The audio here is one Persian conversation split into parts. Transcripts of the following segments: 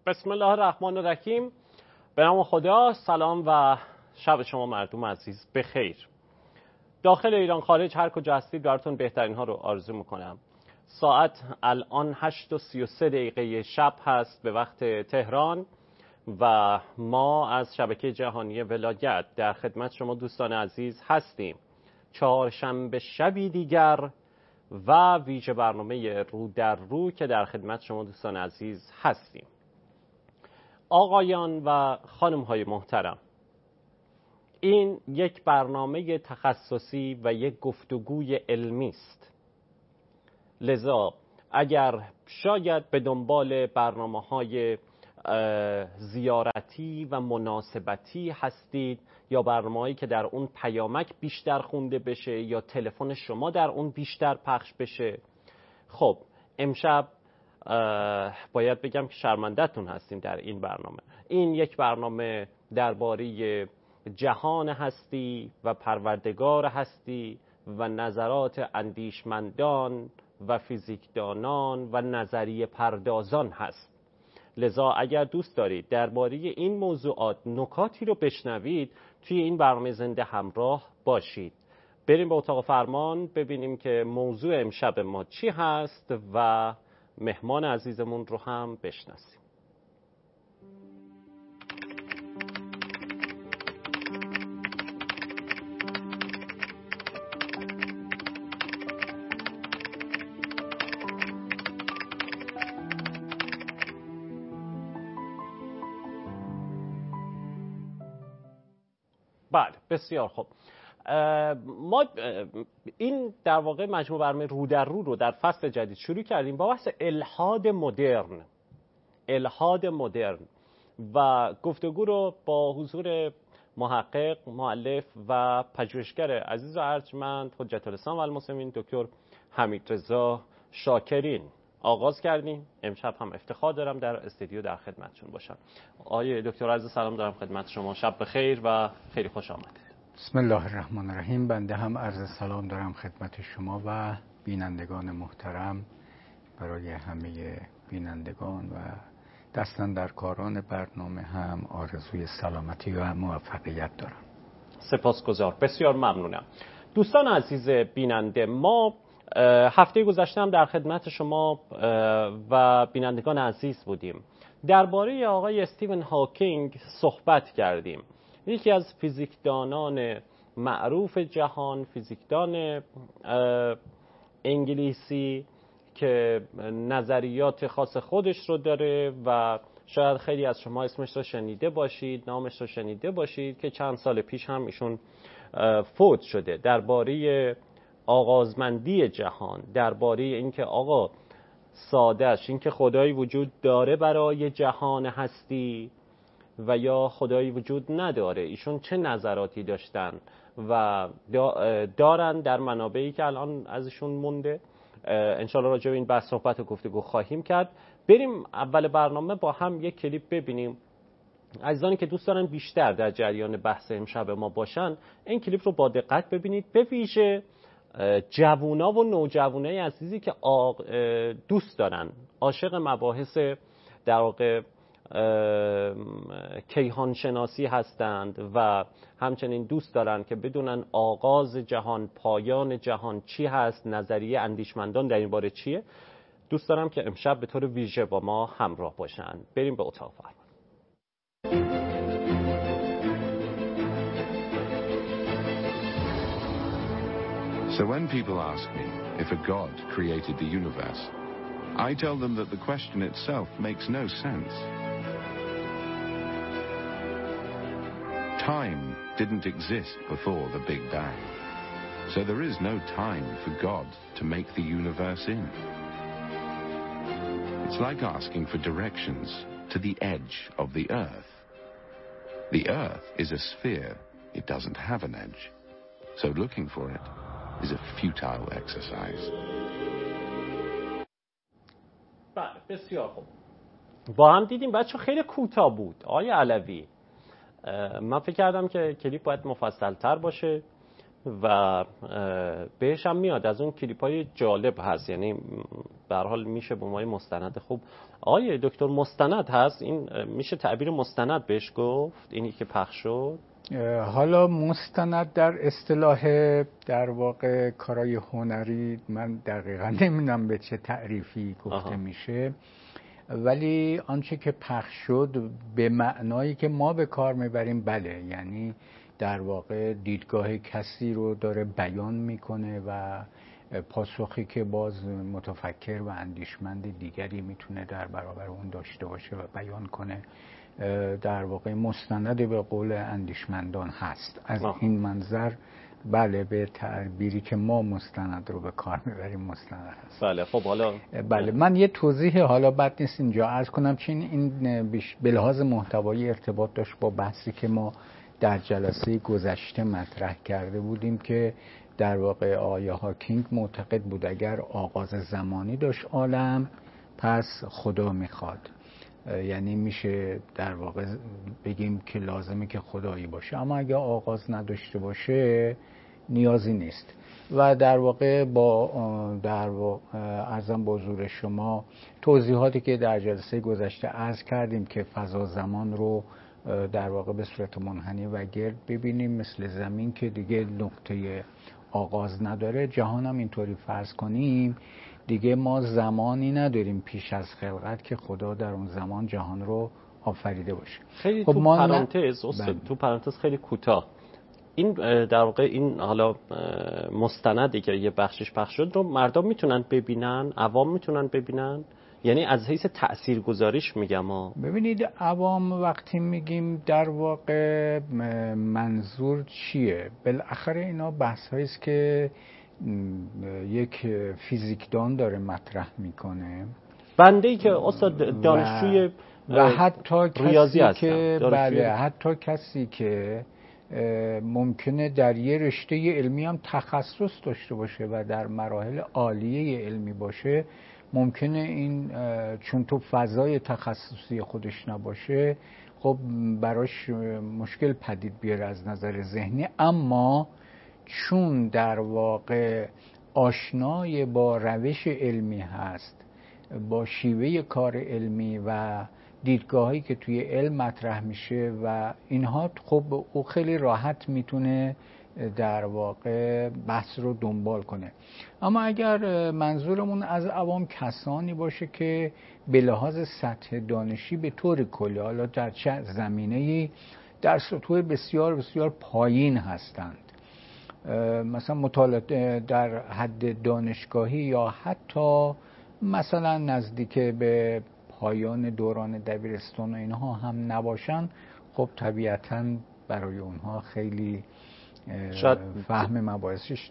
بسم الله الرحمن الرحیم. به نام خدا. سلام و شب شما مردم عزیز بخیر. داخل ایران خارج هر کجا هستید براتون بهترین ها رو آرزو میکنم. ساعت الان 8:33 شب هست به وقت تهران و ما از شبکه جهانی ولایت در خدمت شما دوستان عزیز هستیم. چهارشنبه شبی دیگر و ویژه برنامه رو در رو که در خدمت شما دوستان عزیز هستیم. آقایان و خانم‌های محترم، این یک برنامه تخصصی و یک گفتگوی علمی است. لذا اگر شاید به دنبال برنامه‌های زیارتی و مناسبتی هستید یا برنامه‌هایی که در اون پیامک بیشتر خونده بشه یا تلفن شما در اون بیشتر پخش بشه، خب امشب باید بگم که شرمنده‌تون هستیم در این برنامه. این یک برنامه درباره جهان هستی و پروردگار هستی و نظرات اندیشمندان و فیزیکدانان و نظریه پردازان هست. لذا اگر دوست دارید درباره این موضوعات نکاتی رو بشنوید توی این برنامه زنده همراه باشید. بریم به اتاق فرمان ببینیم که موضوع امشب ما چی هست و مهمان عزیزمون رو هم بشناسیم. بله، بسیار خوب. ما این در واقع مجموعه برنامه رو در رو در فصل جدید شروع کردیم با بحث الحاد مدرن و گفتگو رو با حضور محقق، مؤلف و پژوهشگر عزیز و ارجمند حجت الاسلام و المسلمین دکتر حمیدرضا شاکرین آغاز کردیم. امشب هم افتخار دارم در استودیو در خدمتتون باشم. آقای دکتر عزیز سلام دارم خدمت شما، شب بخیر و خیلی خوش آمدید. بسم الله الرحمن الرحیم. بنده هم عرض سلام دارم خدمت شما و بینندگان محترم. برای همه بینندگان و دستن در کاران برنامه هم آرزوی سلامتی و موفقیت دارم. سپاسگزار، بسیار ممنونم. دوستان عزیز بیننده، ما هفته گذشته هم در خدمت شما و بینندگان عزیز بودیم. درباره آقای استیون هاکینگ صحبت کردیم. یکی از فیزیکدانان معروف جهان، فیزیکدان انگلیسی که نظریات خاص خودش رو داره و شاید خیلی از شما اسمش رو شنیده باشید، نامش رو شنیده باشید، که چند سال پیش هم ایشون فوت شده. درباره آغازمندی جهان، درباره اینکه آقا سادهش اینکه خدایی وجود داره برای جهان هستی و یا خدایی وجود نداره، ایشون چه نظراتی داشتن و دارن در منابعی که الان ازشون مونده. انشالله راجع به این بحث صحبت و گفتگو خواهیم کرد. بریم اول برنامه با هم یک کلیپ ببینیم. عزیزانی که دوست دارن بیشتر در جریان بحث امشب ما باشن، این کلیپ رو با دقت ببینید، به ویژه جوونا و نوجوانای عزیزی که دوست دارن، عاشق مباحث در واقع کیهان شناسی هستند و همچنین دوست دارن که بدونن آغاز جهان، پایان جهان چی هست، نظریه اندیشمندان در این باره چیه. دوست دارم که امشب به طور ویژه با ما همراه باشن. بریم به اتاق فرمان. So when people ask me if a God created the universe, I tell them that the question itself makes no sense. Time didn't exist before the Big Bang, so there is no time for God to make the universe in. It's like asking for directions to the edge of the Earth. The Earth is a sphere, it doesn't have an edge, so looking for it is a futile exercise. بله، بسیار خوب. با هم دیدیم بچه خیلی کوتاه بود. آقای علوی، من فکر کردم که کلیپ باید مفصل تر باشه و بهش هم میاد. از اون کلیپ های جالب هست، یعنی به هر حال میشه به عنوان مستند خوب. آقای دکتر مستند هست، این میشه تعبیر مستند بهش گفت اینی که پخش شد؟ حالا مستند در اصطلاح در واقع کارهای هنری من دقیقا نمیدونم به چه تعریفی گفته میشه، ولی آنچه که پخش شد به معنایی که ما به کار میبریم بله، یعنی در واقع دیدگاه کسی رو داره بیان میکنه و پاسخی که باز متفکر و اندیشمند دیگری میتونه در برابر اون داشته باشه و بیان کنه، در واقع مستند به قول اندیشمندان هست. از این منظر بله، به تعبیری که ما مستند رو به کار میبریم مستند هست. بله خب حالا بله من یه توضیح حالا بد نیست اینجا عرض کنم، چون این به لحاظ محتوایی ارتباط داشت با بحثی که ما در جلسه گذشته مطرح کرده بودیم که در واقع آقای هاکینگ معتقد بود اگر آغاز زمانی داشت عالم پس خدا میخواد، یعنی میشه در واقع بگیم که لازمه که خدایی باشه، اما اگر آغاز نداشته باشه نیازی نیست. و در واقع با عرضم با حضور شما توضیحاتی که در جلسه گذشته عرض کردیم که فضا زمان رو در واقع به صورت منحنی و گرد ببینیم مثل زمین که دیگه نقطه آغاز نداره، جهان هم اینطوری فرض کنیم دیگه ما زمانی نداریم پیش از خلقت که خدا در اون زمان جهان رو آفریده باشه. خیلی تو پرانتز خیلی کوتاه این در واقع این حالا مستندی که یه بخشش پخش شد رو مردم میتونن ببینن، عوام میتونن ببینن، یعنی از حیث تاثیرگذاریش میگم ببینید عوام وقتی میگیم در واقع منظور چیه؟ بالاخره اینا بحثایی است که یک فیزیکدان داره مطرح میکنه، بنده‌ای که استاد دانشجوی و حتی ریاضی کسی که بله حتی کسی که ممکنه در یه رشته علمی هم تخصص داشته باشه و در مراحل عالیه علمی باشه، ممکنه این چون تو فضای تخصصی خودش نباشه خب براش مشکل پدید بیاره از نظر ذهنی، اما چون در واقع آشنای با روش علمی هست، با شیوه کار علمی و دیدگاهی که توی علم مطرح میشه و اینها، خب او خیلی راحت میتونه در واقع بحث رو دنبال کنه. اما اگر منظورمون از عوام کسانی باشه که به لحاظ سطح دانشی به طور کلی حالا در چه زمینه‌ای در سطوح بسیار بسیار پایین هستند، مثلا مطالعه در حد دانشگاهی یا حتی مثلا نزدیک به پایان دوران دبیرستان و اینها هم نباشن، خب طبیعتاً برای اونها خیلی شاید فهم مباحثش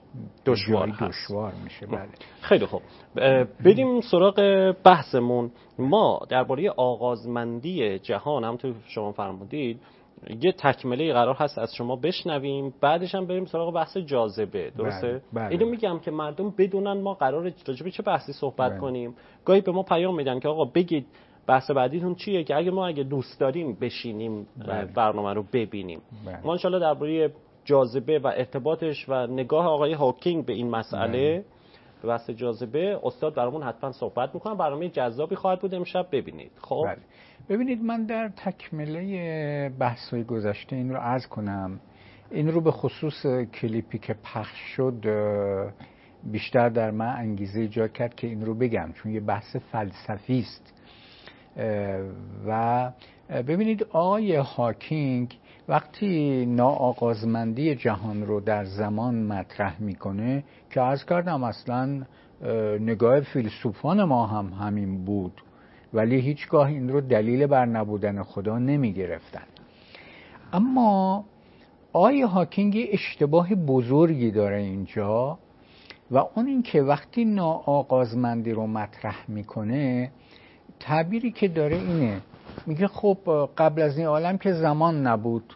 دشوار میشه. بله خیلی خوب، بریم سراغ بحثمون. ما درباره آغازمندی جهان همونطور شما فرمودید یه تکمله قرار هست از شما بشنویم، بعدش هم بریم سراغ بحث جاذبه، درسته؟ بله. اینو میگم که مردم بدونن ما قراره راجع به چه بحثی صحبت کنیم. گاهی به ما پیام میدن که آقا بگید بحث بعدیتون چیه که اگه دوست داریم بشینیم برنامه رو ببینیم. ما ان شاءالله درباره جاذبه و ارتباطش و نگاه آقای هاکینگ به این مسئله به بحث جاذبه استاد برامون حتما صحبت میکنن. برنامه جذابی خواهد بود امشب، ببینید. خب ببینید من در تکمله بحث‌های گذشته این رو عرض کنم، این رو به خصوص کلیپی که پخش شد بیشتر در من انگیزه ایجاد کرد که این رو بگم، چون یه بحث فلسفی است. و ببینید آقای هاکینگ وقتی ناآغازمندی جهان رو در زمان مطرح میکنه که عرض کردم اصلا نگاه فیلسوفان ما هم همین بود، ولی هیچگاه این رو دلیل بر نبودن خدا نمی گرفتن. اما آقای هاکینگ اشتباه بزرگی داره اینجا و اون این که وقتی ناآغازمندی رو مطرح میکنه تعبیری که داره اینه، میگه خب قبل از این عالم که زمان نبود.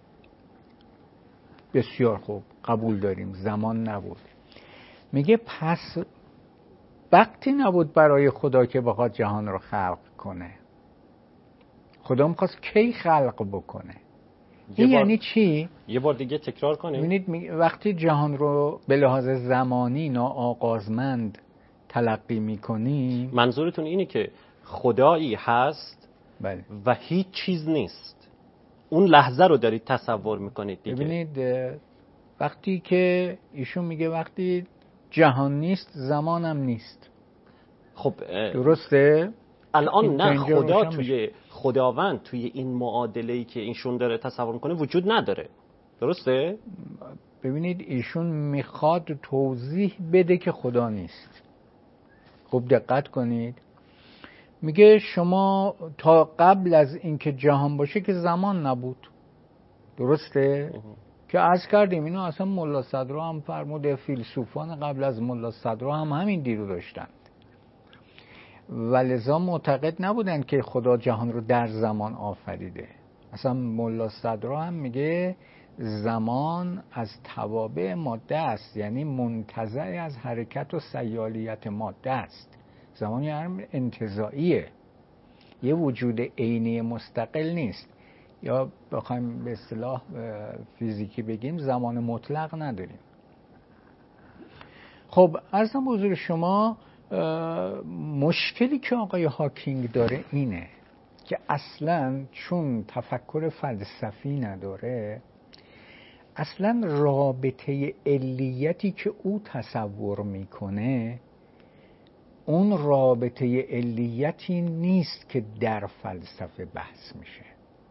بسیار خوب، قبول داریم زمان نبود. میگه پس وقتی نبود برای خدا که بخواد جهان رو خلق کنه. خدا میخواست کی خلق بکنه؟ این یعنی چی؟ یه بار دیگه تکرار کنیم. ببینید وقتی جهان رو به لحاظ زمانی ناآغازمند تلقی میکنیم. منظورتون اینه که خدایی هست بله. و هیچ چیز نیست، اون لحظه رو دارید تصور میکنید دیگه. ببینید وقتی که ایشون میگه وقتی جهان نیست زمانم نیست، خب درسته؟ الان نه، خداوند توی این معادله‌ای که ایشون داره تصور میکنه وجود نداره، درسته؟ ببینید ایشون میخواد توضیح بده که خدا نیست. خب دقت کنید، میگه شما تا قبل از اینکه جهان باشه که زمان نبود، درسته؟ که عرض کردیم اینو اصلا ملا صدرا هم فرموده، فیلسوفان قبل از ملا صدرا هم همین دید رو داشتند و لذا معتقد نبودن که خدا جهان رو در زمان آفریده. اصلا ملا صدرا هم میگه زمان از توابع ماده است، یعنی منتزع از حرکت و سیالیت ماده است. زمان یعنی انتزاعیه، یه وجود عینی مستقل نیست، یا بخوایم به اصطلاح فیزیکی بگیم زمان مطلق نداریم. خب عرضم به حضور شما مشکلی که آقای هاکینگ داره اینه که اصلاً چون تفکر فلسفی نداره، اصلاً رابطه علیتی که او تصور میکنه اون رابطه علیتی نیست که در فلسفه بحث میشه.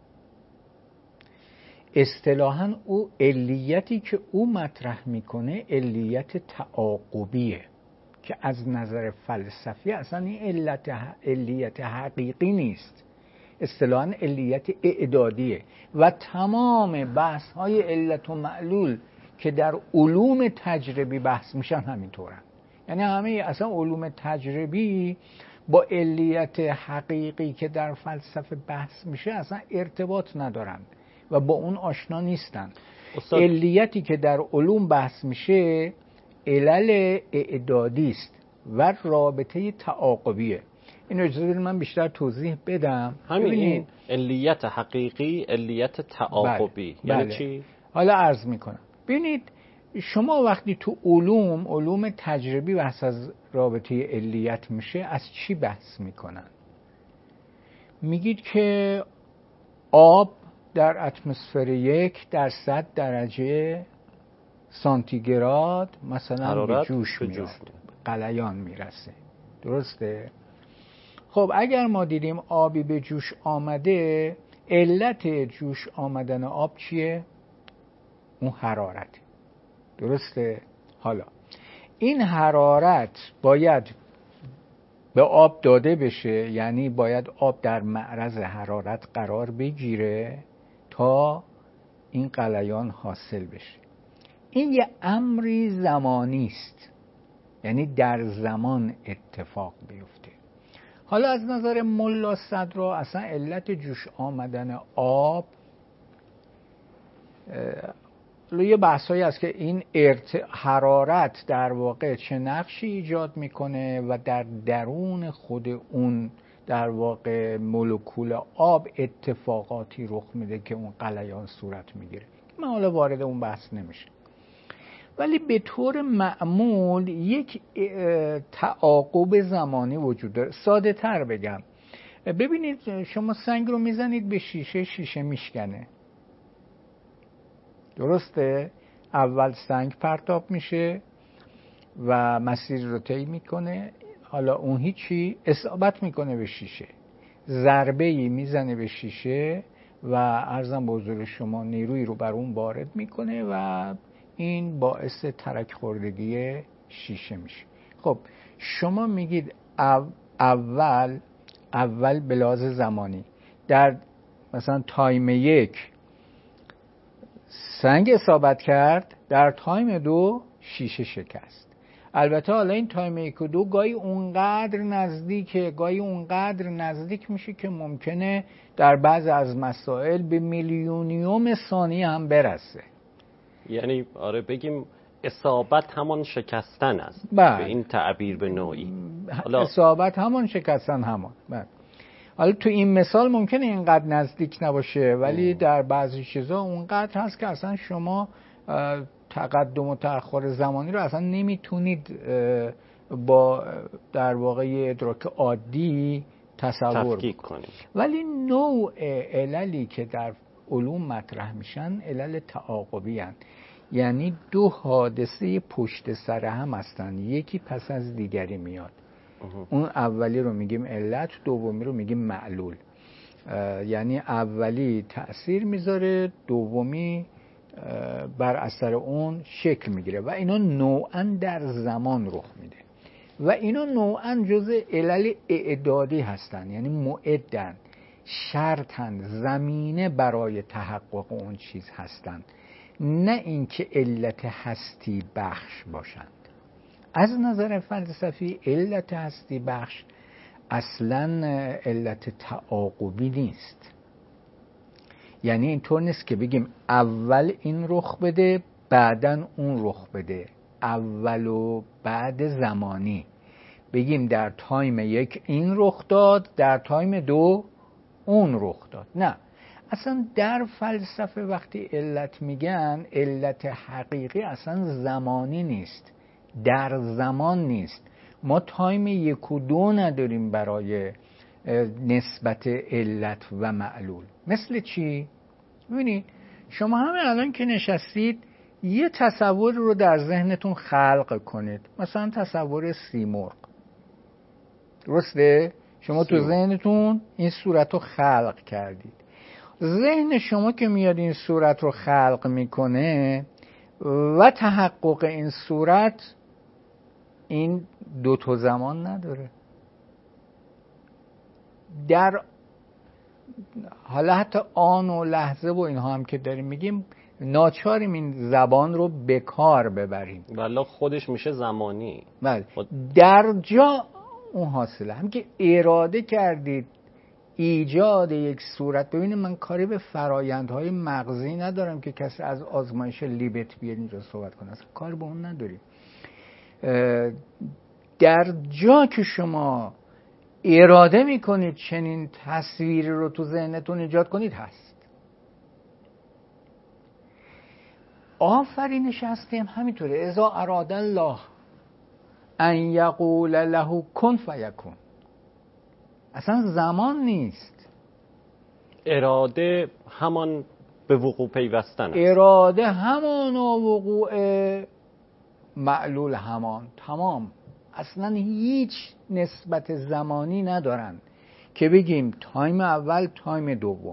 اصطلاحاً او علیتی که او مطرح میکنه علیت تعاقبیه که از نظر فلسفی اصلا این علیت حقیقی نیست، اصطلاحاً علیت اعدادیه. و تمام بحث های علت و معلول که در علوم تجربی بحث میشن همینطورن، یعنی همه اصلا علوم تجربی با علیت حقیقی که در فلسفه بحث میشه اصلا ارتباط ندارن و با اون آشنا نیستن. علیتی که در علوم بحث میشه علل اعدادی است و رابطه تعاقبیه. اینو اجازه بدید من بیشتر توضیح بدم. همین علیت حقیقی، علیت تعاقبی، بله. یعنی بله. چی؟ حالا عرض میکنم. ببینید شما وقتی تو علوم تجربی بحث از رابطه علیت میشه، از چی بحث میکنن؟ میگید که آب در اتمسفر 1 درجه سانتیگراد مثلا به جوش میاد، غلیان میرسه، درسته؟ خب اگر ما دیدیم آبی به جوش آمده، علت جوش آمدن آب چیه؟ اون حرارت، درسته؟ حالا این حرارت باید به آب داده بشه، یعنی باید آب در معرض حرارت قرار بگیره تا این غلیان حاصل بشه. این یه امری زمانی است، یعنی در زمان اتفاق بیفته. حالا از نظر ملا صدرا اصلا علت جوش آمدن آب یه بحثایی هست که این حرارت در واقع چه نقشی ایجاد میکنه و در درون خود اون در واقع مولکول آب اتفاقاتی رخ میده که اون غلیان صورت میگیره. من حالا وارد اون بحث نمیشه، ولی به طور معمول یک تعاقب زمانی وجود داره. ساده تر بگم، ببینید شما سنگ رو میزنید به شیشه میشکنه، درسته؟ اول سنگ پرتاب میشه و مسیر رو طی میکنه، حالا اون هیچی اصابت میکنه به شیشه، ضربه‌ای میزنه به شیشه و عرضم به حضور شما نیروی رو بر اون وارد میکنه و این باعث ترک خوردگی شیشه میشه. خب شما میگید اول به لحاظ زمانی در مثلا تایم 1 سنگ اصابت کرد، در تایم 2 شیشه شکست. البته حالا این تایم 1 و 2 گاهی اونقدر نزدیکه، گاهی اونقدر نزدیک میشه که ممکنه در بعض از مسائل به میلیونیوم ثانیه هم برسه. یعنی آره بگیم اصابت همان شکستن است. بله. به این تعبیر به نوعی اصابت همان شکستن همان. بله. حالا تو این مثال ممکنه اینقدر نزدیک نباشه، ولی در بعضی چیزا اونقدر هست که اصلا شما تقدم و تأخر زمانی رو اصلا نمیتونید با در واقع ادراک عادی تصور تفکیک کنیم. ولی نوع عللی که در علوم مطرح میشن علل تعاقبی هستند، یعنی دو حادثه پشت سر هم هستن، یکی پس از دیگری میاد. اون اولی رو میگیم علت، دومی رو میگیم معلول. یعنی اولی تأثیر میذاره، دومی بر اثر اون شکل میگیره و اینا نوعاً در زمان رخ میده و اینا نوعاً جزء علل اعدادی هستن، یعنی معدن، شرطن، زمینه برای تحقق اون چیز هستن، نه اینکه علت هستی بخش باشند. از نظر فلسفی علت هستی بخش اصلاً علت تعاقبی نیست. یعنی اینطور نیست که بگیم اول این رخ بده بعداً اون رخ بده، اول و بعد زمانی، بگیم در تایم یک این رخ داد در تایم دو اون رخ داد. نه، اصلا در فلسفه وقتی علت میگن، علت حقیقی اصلا زمانی نیست، در زمان نیست. ما تایم یک و دو نداریم برای نسبت علت و معلول. مثل چی؟ ببینید شما همه الان که نشستید یه تصور رو در ذهنتون خلق کنید، مثلا تصور سیمرغ، درسته؟ شما تو ذهنتون این صورت رو خلق کردید. ذهن شما که میاد این صورت رو خلق میکنه و تحقق این صورت، این دو تا زمان نداره. در حالا حتی آن و لحظه و اینها هم که داریم میگیم، ناچاریم این زبان رو به کار ببریم، ولی خودش میشه زمانی. بله، در جا اون حاصله. هم که اراده کردید ایجاد یک صورت، ببینید من کاری به فرایندهای مغزی ندارم که کسی از آزمایش لیبت بیاد اینجا صحبت کنه، اصلا کاری به اون نداریم. در جا که شما اراده میکنید چنین تصویری رو تو ذهنتون ایجاد کنید هست. آفرینش هستیم همینطوره، اذا اراد الله ان یقول له کن فیکون. اصلا زمان نیست، اراده همان به وقوع پیوستن است. اراده همان و وقوع معلول همان، تمام. اصلا هیچ نسبت زمانی ندارن که بگیم تایم اول تایم دوم.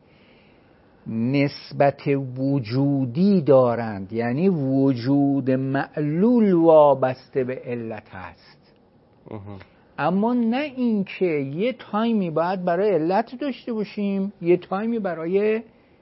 نسبت وجودی دارند، یعنی وجود معلول وابسته به علت هست، اما نه اینکه یه تایمی باید برای علت داشته باشیم یه تایمی برای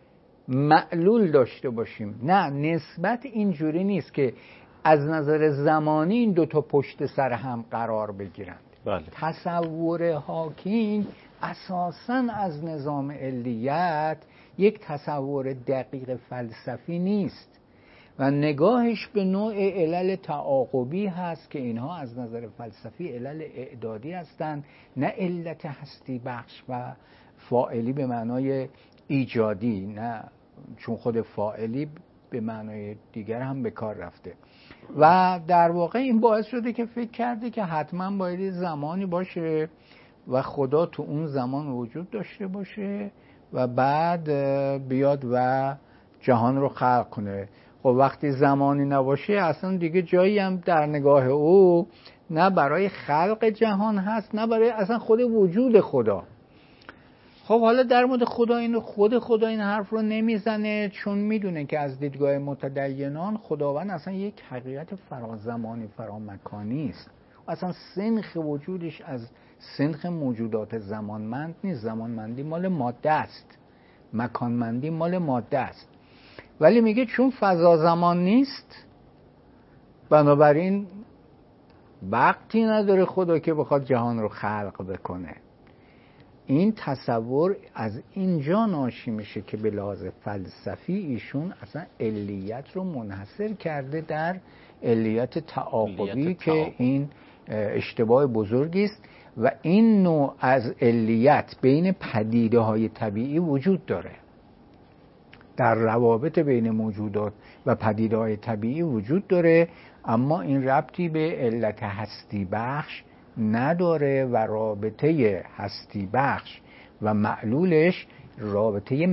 معلول داشته باشیم. نه، نسبت اینجوری نیست که از نظر زمانی این دوتا پشت سر هم قرار بگیرند. بله. تصور هاکینگ اساساً از نظام علیت یک تصور دقیق فلسفی نیست و نگاهش به نوع علل تعاقبی هست که اینها از نظر فلسفی علل اعدادی هستند، نه علت هستی بخش و فاعلی به معنای ایجادی، نه، چون خود فاعلی به معنای دیگر هم به کار رفته. و در واقع این باعث شده که فکر کرده که حتما باید زمانی باشه و خدا تو اون زمان وجود داشته باشه و بعد بیاد و جهان رو خلق کنه. خب وقتی زمانی نباشه اصلا دیگه جایی هم در نگاه او نه برای خلق جهان هست نه برای اصلا خود وجود خدا. خب حالا در مورد خدا خدا این حرف رو نمیزنه، چون میدونه که از دیدگاه متدینان خداوند اصلا یک حقیقت فرازمانی فرامکانی است. اصلا سنخ وجودش از سنخ موجودات زمانمند نیست. زمانمندی مال ماده است، مکانمندی مال ماده است. ولی میگه چون فضا زمان نیست، بنابراین وقتی نداره خدا که بخواد جهان رو خلق بکنه. این تصور از اینجا ناشی میشه که به لحاظ فلسفی ایشون اصلا علیت رو منحصر کرده در علیت تعاقبی که این اشتباه بزرگی است و این نوع از علیت بین پدیده های طبیعی وجود داره، در روابط بین موجودات و پدیده های طبیعی وجود داره، اما این ربطی به علت هستی بخش نداره و رابطه هستی بخش و معلولش رابطه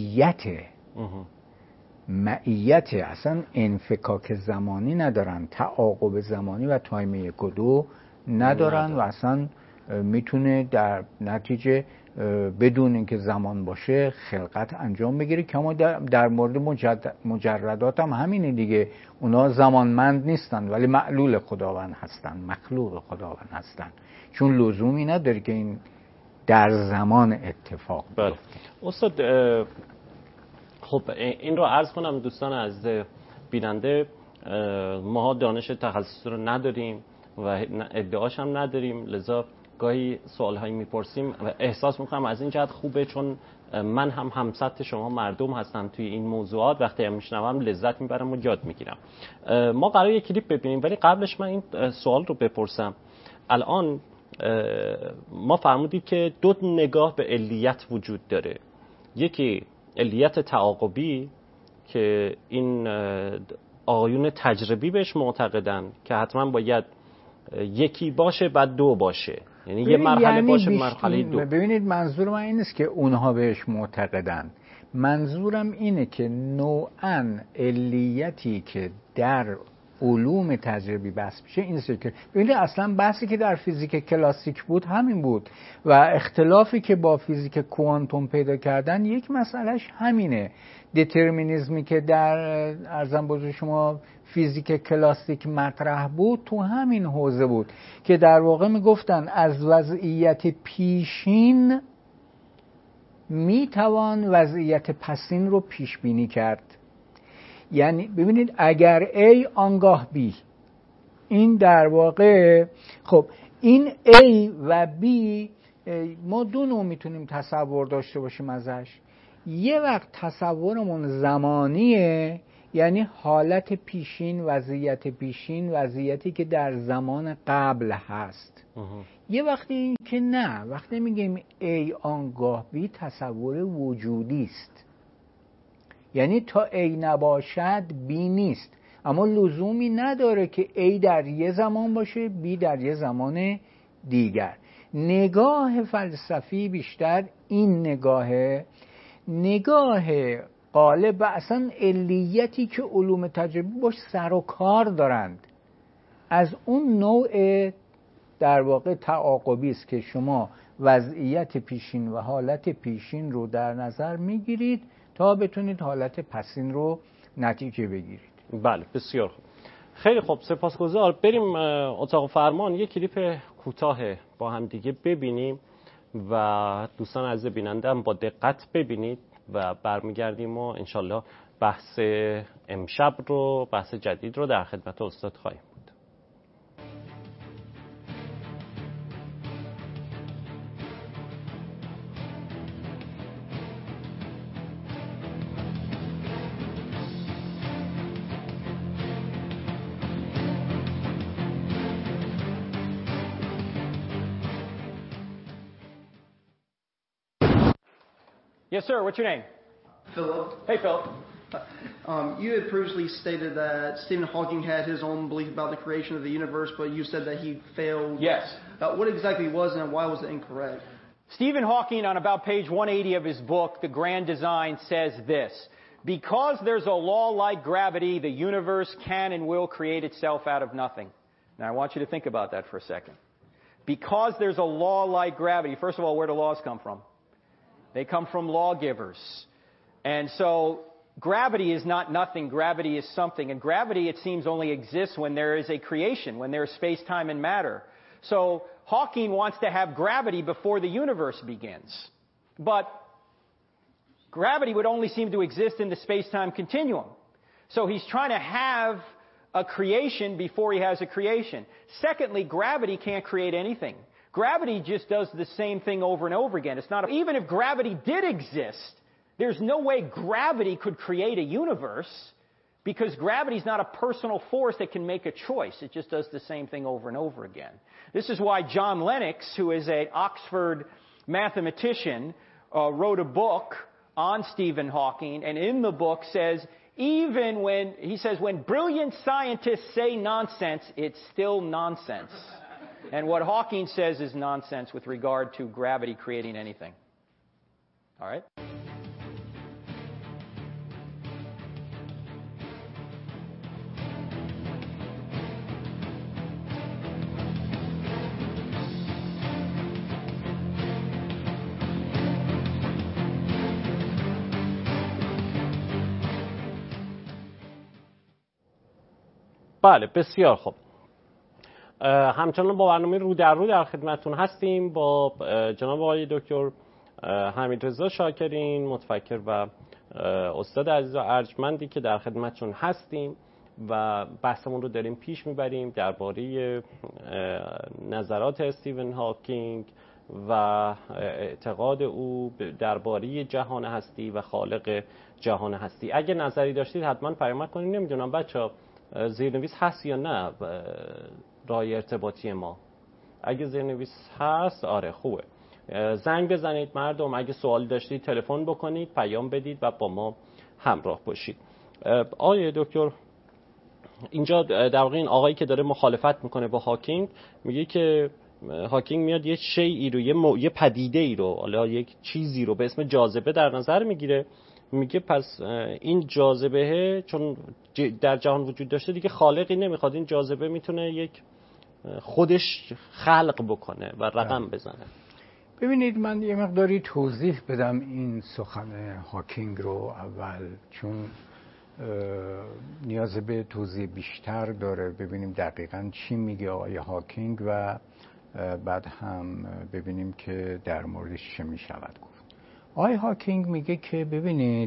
معیته، اصلا انفکاک زمانی ندارن، تعاقب زمانی و تایم 1 و 2 ندارن و اصلا میتونه در نتیجه بدون اینکه زمان باشه خلقت انجام بگیره که ما در مورد مجردات هم همینه دیگه، اونا زمانمند نیستن ولی معلول خداوند هستن، مخلوق خداوند هستن، چون لزومی نداره که این در زمان اتفاق بیفته. استاد خب این رو عرض کنم دوستان از بیننده، ما دانش تخصصی رو نداریم و ادعاش هم نداریم، لذا گاهی سوالهایی میپرسیم و احساس میکنم از این جهت خوبه چون من هم همسطح شما مردم هستم توی این موضوعات، وقتی میشنوم لذت میبرم و یاد میگیرم. ما قرار یک کلیپ ببینیم ولی قبلش من این سوال رو بپرسم. الان ما فرمودید که 2 نگاه به علیت وجود داره، یکی علیت تعاقبی که این آقایون تجربی بهش معتقدن که حتما باید یکی باشه بعد 2 باشه، یعنی یه مرحله باشه مرحله 2. ببینید منظور من این نیست که اونها بهش معتقدن، منظورم اینه که نوعاً علیتی که در علوم تجربی بحث میشه این است که ببینید اصلا بحثی که در فیزیک کلاسیک بود همین بود و اختلافی که با فیزیک کوانتوم پیدا کردن یک مسئلهش همینه. دترمینیسمی که در ارزم بزرگ شما فیزیک کلاسیک مطرح بود تو همین حوزه بود که در واقع میگفتن از وضعیت پیشین میتوان وضعیت پسین رو پیش بینی کرد. یعنی ببینید اگر A آنگاه B، این در واقع خب این A و B ما 2 نوع میتونیم تصور داشته باشیم ازش. یه وقت تصورمون زمانیه، یعنی حالت پیشین، وضعیت پیشین، وضعیتی که در زمان قبل هست. یه وقتی این که نه، وقتی میگیم A آنگاه B تصور وجودی است، یعنی تا A نباشد B نیست، اما لزومی نداره که A در یه زمان باشه B در یه زمان دیگر. نگاه فلسفی بیشتر این نگاه غالب و اصلا علیتی که علوم تجربی باش سر و کار دارند از اون نوع در واقع تعاقبی است که شما وضعیت پیشین و حالت پیشین رو در نظر میگیرید تا بتونید حالت پسین رو نتیجه بگیرید. بله بسیار خوب، خیلی خوب، سپاسگزار. بریم اتاق فرمان یک کلیپ کوتاه با هم دیگه ببینیم و دوستان عزیز بیننده هم با دقت ببینید و برمیگردیم و انشالله بحث امشب رو، بحث جدید رو در خدمت استاد خواهیم بود. Yes, sir. What's your name? Philip. Hey, Philip. You had previously stated that Stephen Hawking had his own belief about the creation of the universe, but you said that he failed. Yes. What exactly was it and why was it incorrect? Stephen Hawking, on about page 180 of his book, The Grand Design, says this: because there's a law like gravity, the universe can and will create itself out of nothing. Now, I want you to think about that for a second. Because there's a law like gravity, first of all, where do laws come from? They come from lawgivers. And so gravity is not nothing. Gravity is something. And gravity, it seems, only exists when there is a creation, when there is space, time, and matter. So Hawking wants to have gravity before the universe begins. But gravity would only seem to exist in the space-time continuum. So he's trying to have a creation before he has a creation. Secondly, gravity can't create anything. Gravity just does the same thing over and over again. It's not, even if gravity did exist, there's no way gravity could create a universe because gravity is not a personal force that can make a choice. It just does the same thing over and over again. This is why John Lennox, who is an Oxford mathematician, wrote a book on Stephen Hawking, and in the book says Even when, he says, when brilliant scientists say nonsense, it's still nonsense. And what Hawking says is nonsense with regard to gravity creating anything. All right? بله بسیار خوب. همچنان با برنامه رو در رو در خدمتتون هستیم با جناب آقای دکتر حمیدرضا شاکرین، متفکر و استاد عزیز و ارجمندی که در خدمتتون هستیم و بحثمون رو داریم پیش میبریم درباره نظرات استیون هاکینگ و اعتقاد او درباره جهان هستی و خالق جهان هستی. اگه نظری داشتید حتما پیام کنید. نمیدونم بچه‌ها زیرنویس هست یا نه راه ارتباطی ما؟ اگه زیرنویس هست آره خوبه، زنگ بزنید مردم، اگه سوالی داشتید تلفن بکنید، پیام بدید و با ما همراه باشید. آقای دکتر اینجا در واقع این آقایی که داره مخالفت میکنه با هاکینگ میگه که هاکینگ میاد یه شیئی رو یه پدیده ای رو، حالا یک چیزی رو به اسم جاذبه در نظر میگیره، میگه پس این جاذبه چون در جهان وجود داشته دیگه خالقی نمیخواد، این جاذبه میتونه یک خودش خلق بکنه و رقم بزنه. ببینید من یه مقداری توضیح بدم این سخن هاکینگ رو اول، چون نیاز به توضیح بیشتر داره ببینیم دقیقاً چی میگه آقای هاکینگ و بعد هم ببینیم که در موردش چه میشود گفت. آقای هاکینگ میگه که ببینید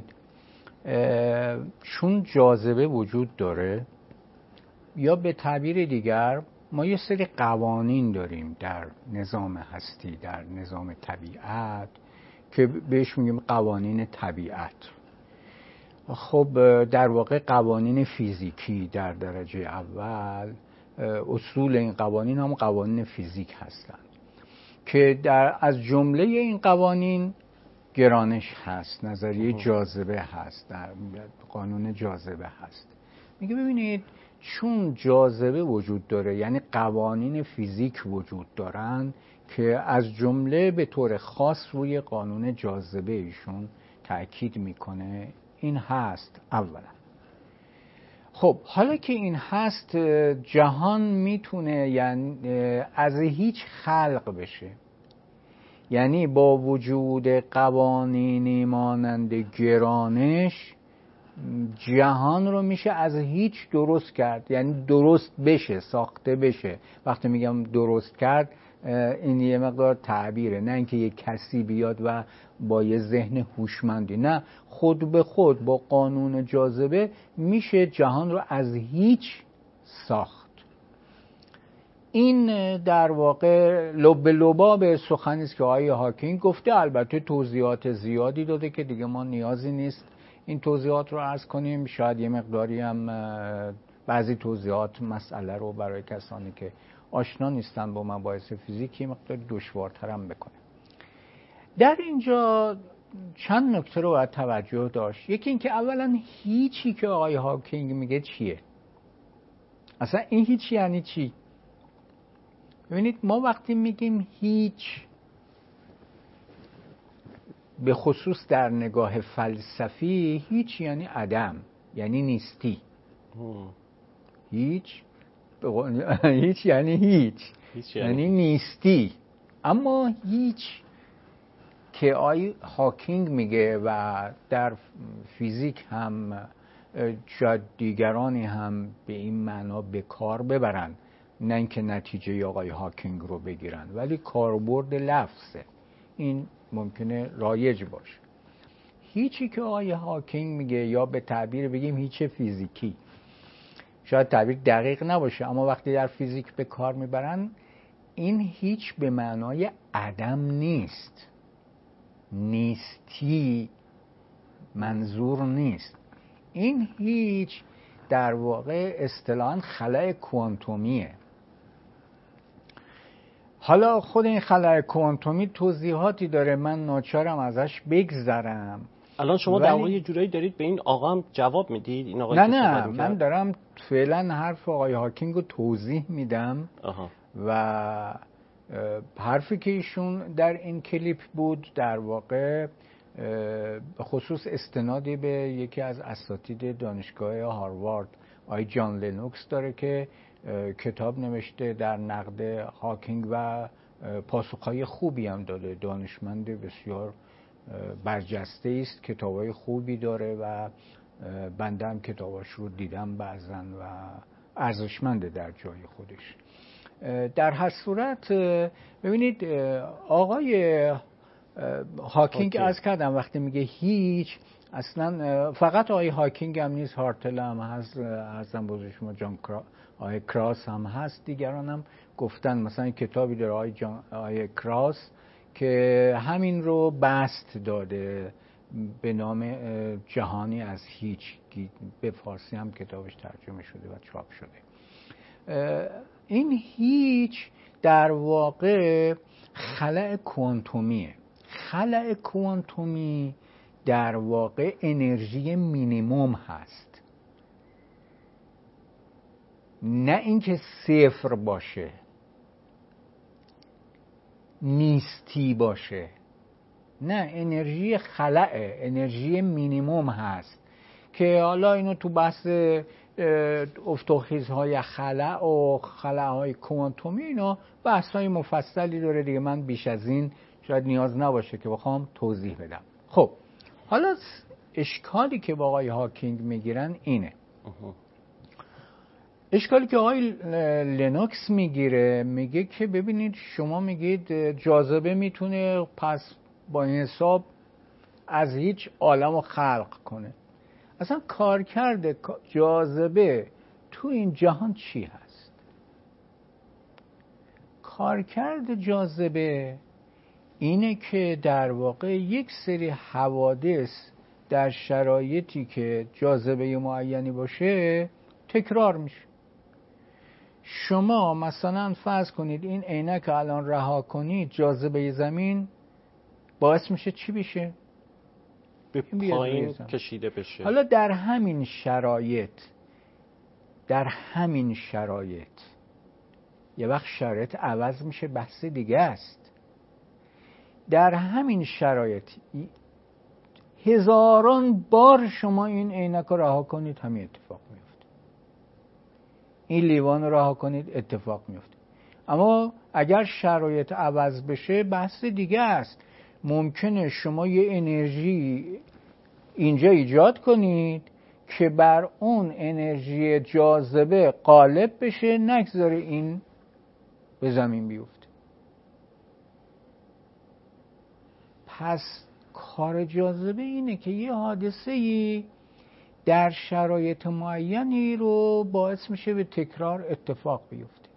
چون جاذبه وجود داره، یا به تعبیر دیگر ما یه سری قوانین داریم در نظام هستی، در نظام طبیعت که بهش میگیم قوانین طبیعت. خب در واقع قوانین فیزیکی در درجه اول، اصول این قوانین هم قوانین فیزیک هستند که از جمله این قوانین گرانش هست، نظریه جاذبه هست، در قانون جاذبه هست. میگه ببینید چون جاذبه وجود داره، یعنی قوانین فیزیک وجود دارن که از جمله به طور خاص روی قانون جاذبه ایشون تأکید میکنه، این هست اولا. خب حالا که این هست، جهان میتونه یعنی از هیچ خلق بشه، یعنی با وجود قوانینی مانند گرانش جهان رو میشه از هیچ درست کرد، یعنی درست بشه، ساخته بشه. وقتی میگم درست کرد این یه مقدار تعبیره، نه اینکه یک کسی بیاد و با یه ذهن هوشمندی، نه، خود به خود با قانون جاذبه میشه جهان رو از هیچ ساخت. این در واقع لب لباب سخنی است که آقای هاکینگ گفته. البته توضیحات زیادی داده که دیگه ما نیازی نیست این توضیحات رو عرض کنیم. شاید یه مقداری هم بعضی توضیحات مسئله رو برای کسانی که آشنا نیستن با مباحث فیزیکی مقداری دشوارتر هم بکنه. در اینجا چند نکته رو باید توجه داشت. یکی این که اولا هیچی که آقای هاکینگ میگه چیه؟ اصلا این هیچ یعنی چی؟ ببینید ما وقتی میگیم هیچ، به خصوص در نگاه فلسفی، هیچ یعنی عدم، یعنی نیستی. هیچ یعنی هیچ یعنی نیستی. اما هیچ که آقای هاکینگ میگه و در فیزیک هم شاید دیگرانی هم به این معنا به کار ببرن، نه اینکه نتیجه آقای هاکینگ رو بگیرن، ولی کاربرد لفظه، این ممکنه رایج باشه. هیچی که آقای هاکینگ میگه، یا به تعبیر بگیم هیچ فیزیکی، شاید تعبیر دقیق نباشه اما وقتی در فیزیک به کار میبرن، این هیچ به معنای عدم نیست، نیستی منظور نیست. این هیچ در واقع اصطلاحاً خلأ کوانتومیه. حالا خود این خلأ کوانتومی توضیحاتی داره، من ناچارم ازش بگذرم. الان شما در واقع یه جورایی دارید به این آقا هم جواب میدید؟ این آقایی نه من دارم فعلا حرف آقای هاکینگ رو توضیح میدم. و حرفی که ایشون در این کلیپ بود در واقع به خصوص استنادی به یکی از اساتید دانشگاه هاروارد آقای جان لنوکس داره که کتاب نوشته در نقد هاکینگ و پاسخهای خوبی هم داده. دانشمند بسیار برجسته است، کتابای خوبی داره و بنده هم کتاباش رو دیدم بعضن و ارزشمنده در جای خودش. در هر صورت ببینید آقای هاکینگ از کردم وقتی میگه هیچ، اصلا فقط آقای هاکینگ هم نیست، هارتل هم هست، ارزم بزرگ شما آقای کراس هم هست، دیگران هم گفتن. مثلا کتابی داره آقای کراس که همین رو بست داده به نام جهانی از هیچ، به فارسی هم کتابش ترجمه شده و چاپ شده. این هیچ در واقع خلأ کوانتومیه. خلأ کوانتومی در واقع انرژی مینیموم هست، نه اینکه صفر باشه، نیستی باشه، نه، انرژی خلأ، انرژی مینیموم هست که حالا اینو تو بحث افتخیزهای خلأ و خلأهای کوانتومی اینا بحث‌های مفصلی داره دیگه. من بیش از این شاید نیاز نباشه که بخوام توضیح بدم. خب حالا اشکالی که با آقای هاکینگ میگیرن اینه. اشکالی که آقای لنوکس میگیره، میگه که ببینید شما میگید جاذبه میتونه پس با این حساب از هیچ عالم رو خلق کنه. اصلا کارکرد جاذبه تو این جهان چی هست؟ کارکرد جاذبه اینه که در واقع یک سری حوادث در شرایطی که جاذبه معینی باشه تکرار میشه. شما مثلا فرض کنید این عینک الان رها کنید، جاذبه زمین باعث میشه چی بشه؟ به پایین کشیده بشه. حالا در همین شرایط یه وقت شرایط عوض میشه، بحث دیگه است. در همین شرایط هزاران بار شما این عینک رو رها کنید همین اتفاق میفته، این لیوان رو رها کنید اتفاق میفته. اما اگر شرایط عوض بشه بحث دیگه است. ممکنه شما یه انرژی اینجا ایجاد کنید که بر اون انرژی جاذبه غالب بشه، نگذاره این به زمین بیفته. پس کار جاذبه اینه که یه حادثه‌ای در شرایط معینی رو باعث میشه به تکرار اتفاق بیفته.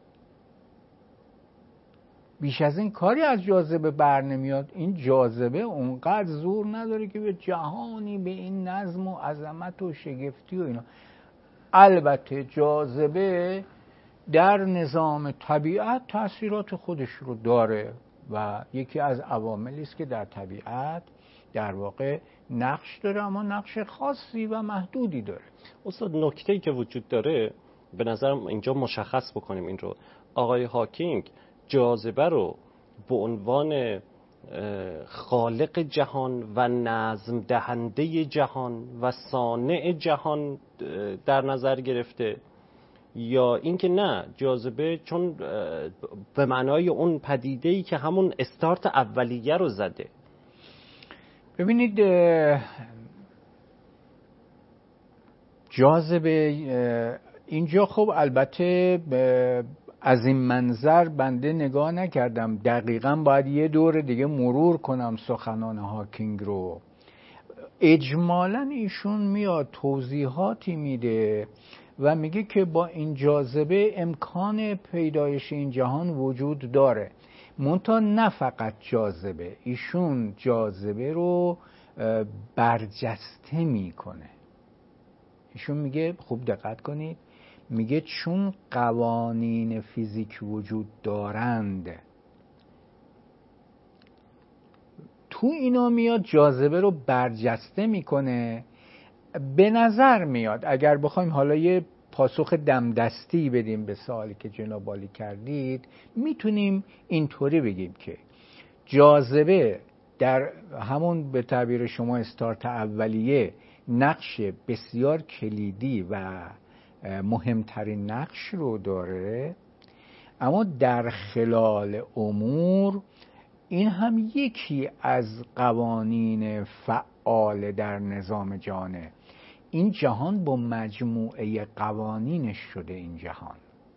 بیش از این کاری از جاذبه بر نمیاد. این جاذبه اونقدر زور نداره که به جهانی به این نظم و عظمت و شگفتی و اینا. البته جاذبه در نظام طبیعت تأثیرات خودش رو داره و یکی از عواملی است که در طبیعت در واقع نقش داره، اما نقش خاصی و محدودی داره. استاد نکته‌ای که وجود داره به نظرم اینجا مشخص بکنیم این رو. آقای هاکینگ جاذبه رو به عنوان خالق جهان و نظم دهنده جهان و صانع جهان در نظر گرفته، یا اینکه نه، جاذبه چون به معنای اون پدیده‌ای که همون استارت اولیه رو زده؟ ببینید جاذبه اینجا خب البته از این منظر بنده نگاه نکردم، دقیقاً باید یه دور دیگه مرور کنم سخنان هاکینگ رو. اجمالاً ایشون میاد توضیحاتی میده و میگه که با این جاذبه امکان پیدایش این جهان وجود داره. منتها نه فقط جاذبه، ایشون جاذبه رو برجسته میکنه. ایشون میگه خوب دقت کنید، میگه چون قوانین فیزیک وجود دارند، تو اینا میاد جاذبه رو برجسته میکنه. به نظر میاد اگر بخوایم حالا یه پاسخ دمدستی بدیم به سوالی که جناب عالی کردید، میتونیم اینطوری بگیم که جاذبه در همون به تعبیر شما استارت اولیه نقش بسیار کلیدی و مهمترین نقش رو داره، اما در خلال امور این هم یکی از قوانین فعال در نظام جهانه. این جهان با مجموعه قوانینش شده این جهان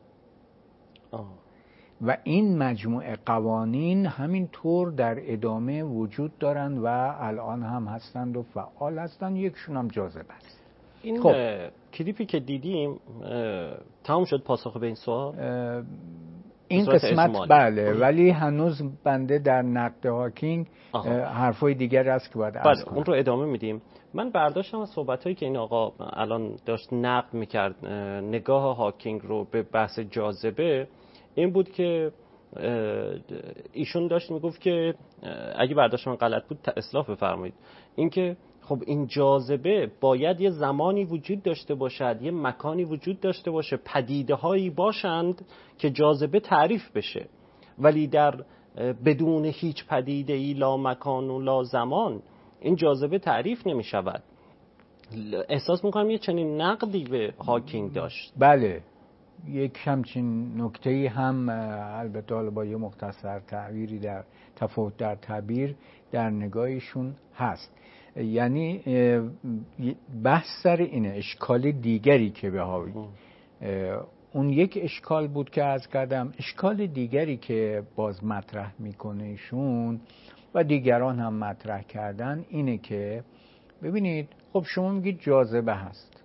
و این مجموعه قوانین همینطور در ادامه وجود دارند و الان هم هستند و فعال هستند. یکشون هم جاذبه است. این خب کلیپی که دیدیم تمام شد پاسخ به این سوال؟ این قسمت بله، ولی هنوز بنده در نقد هاکینگ حرفای دیگر است که باید عرض کنم. اون رو ادامه میدیم. من برداشتم از صحبتایی که این آقا الان داشت نقد میکرد نگاه هاکینگ رو به بحث جاذبه این بود که ایشون داشت میگفت که اگه برداشت من غلط بود اصلاح بفرمایید، این که خب این جاذبه باید یه زمانی وجود داشته باشد، یه مکانی وجود داشته باشه، پدیده هایی باشند که جاذبه تعریف بشه، ولی در بدون هیچ پدیده ای لا مکان و لا زمان این جاذبه تعریف نمی شود. احساس میکنم یه چنین نقدی به هاکینگ داشت. بله، یک همچین نکته‌ای هم البته با یه مختصر تعبیری در تفاوت در تعبیر در نگاهشون هست. یعنی بحث سر اینه، اشکال دیگری که به هاوی اون یک اشکال بود که عرض کردم، اشکال دیگری که باز مطرح میکنه ایشون و دیگران هم مطرح کردن اینه که ببینید خب شما میگید جاذبه هست،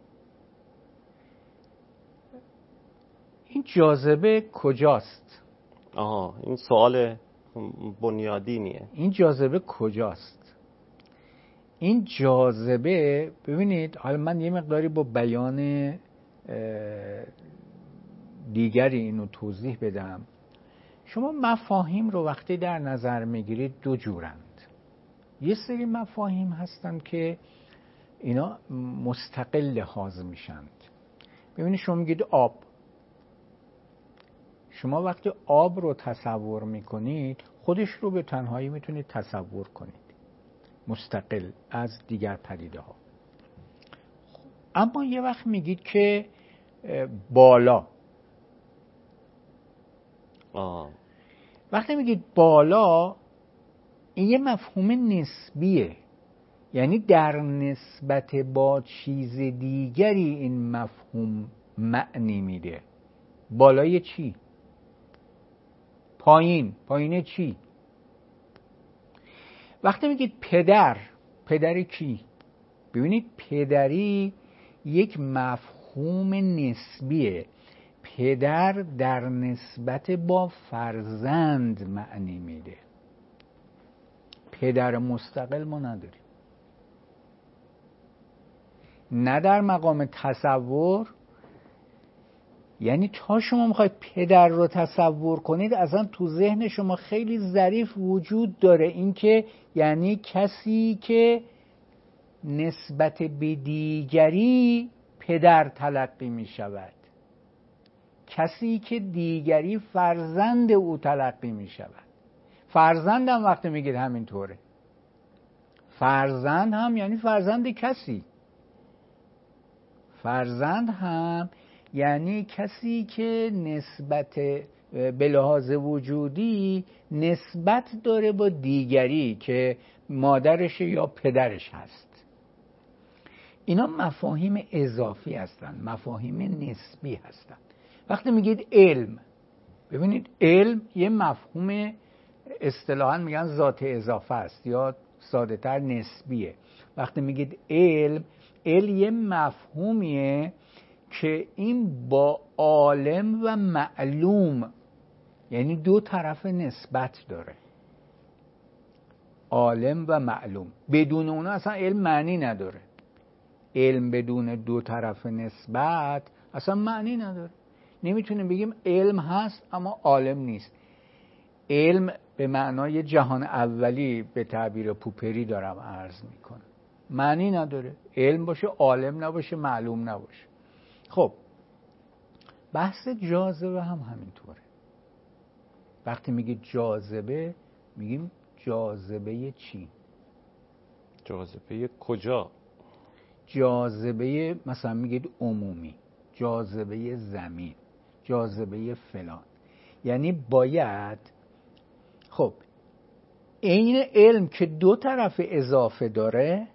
این جاذبه کجاست؟ این سوال بنیادینیه. این جاذبه کجاست؟ این جاذبه ببینید، حالا من یه مقداری با بیان دیگری اینو توضیح بدم. شما مفاهیم رو وقتی در نظر میگیرید دو جورند. یه سری مفاهیم هستن که اینا مستقل لحاظ میشند. ببینید شما میگید آب، شما وقتی آب رو تصور میکنید خودش رو به تنهایی میتونید تصور کنید مستقل از دیگر پدیده ها. اما یه وقت میگید که بالا، وقتی میگید بالا این یه مفهوم نسبیه، یعنی در نسبت با چیز دیگری این مفهوم معنی میده. بالای چی؟ پایین چی؟ وقتی میگید پدر کی؟ ببینید پدری یک مفهوم نسبیه. پدر در نسبت با فرزند معنی میده. پدر مستقل ما نداریم، نه در مقام تصور. یعنی تا شما میخواید پدر رو تصور کنید اصلا تو ذهن شما خیلی ظریف وجود داره، این که یعنی کسی که نسبت به دیگری پدر تلقی میشود، کسی که دیگری فرزند او تلقی میشود. فرزند هم وقتی میگید همینطوره، فرزند هم یعنی فرزند کسی، فرزند هم یعنی کسی که نسبت به لحاظ وجودی نسبت داره با دیگری که مادرش یا پدرش هست. اینا مفاهیم اضافی هستن، مفاهیم نسبی هستن. وقتی میگید علم، ببینید علم یه مفهوم اصطلاحاً میگن ذات اضافه است یا ساده تر نسبیه. وقتی میگید علم یه مفهومیه که این با عالم و معلوم، یعنی دو طرف نسبت داره، عالم و معلوم. بدون اونا اصلا علم معنی نداره. علم بدون دو طرف نسبت اصلا معنی نداره. نمیتونیم بگیم علم هست اما عالم نیست. علم به معنای جهان اولی به تعبیر پوپری دارم عرض میکنم، معنی نداره علم باشه عالم نباشه معلوم نباشه. خب بحث جاذبه هم همینطوره. وقتی میگی جاذبه میگیم جاذبه چی؟ جاذبه کجا؟ جاذبه مثلا میگید عمومی، جاذبه زمین، جاذبه فلان. یعنی باید خب این علم که دو طرف اضافه داره،